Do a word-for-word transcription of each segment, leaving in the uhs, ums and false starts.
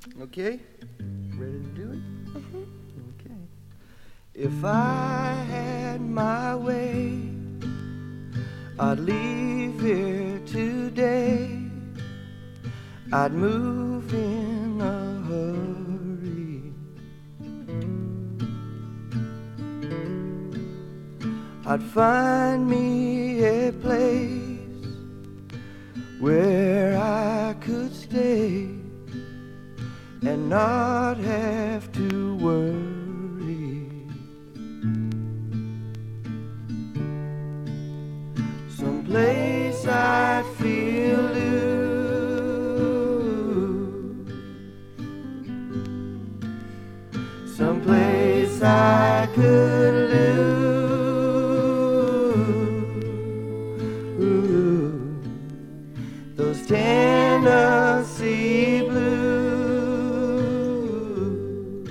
Okay? Ready to do it? Mm-hmm. Okay. If I had my way, I'd leave here today. I'd move in a hurry. I'd find me a place where I could stay and not have to worry. Someplace I'd feel loose, someplace I could lose those Tennessee blues.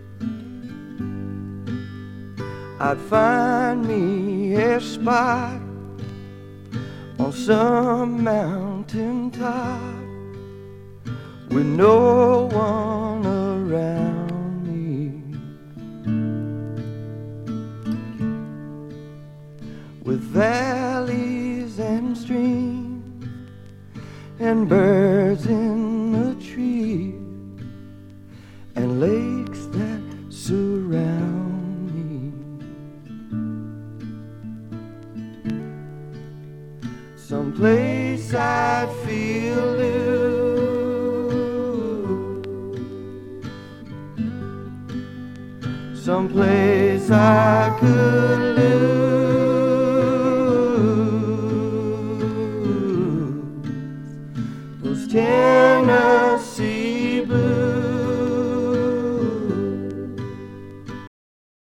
I'd find me a spot on some mountain top with no one around me, with valleys and streams and birds in the trees and lakes that surround me. Someplace I'd feel loose, someplace I could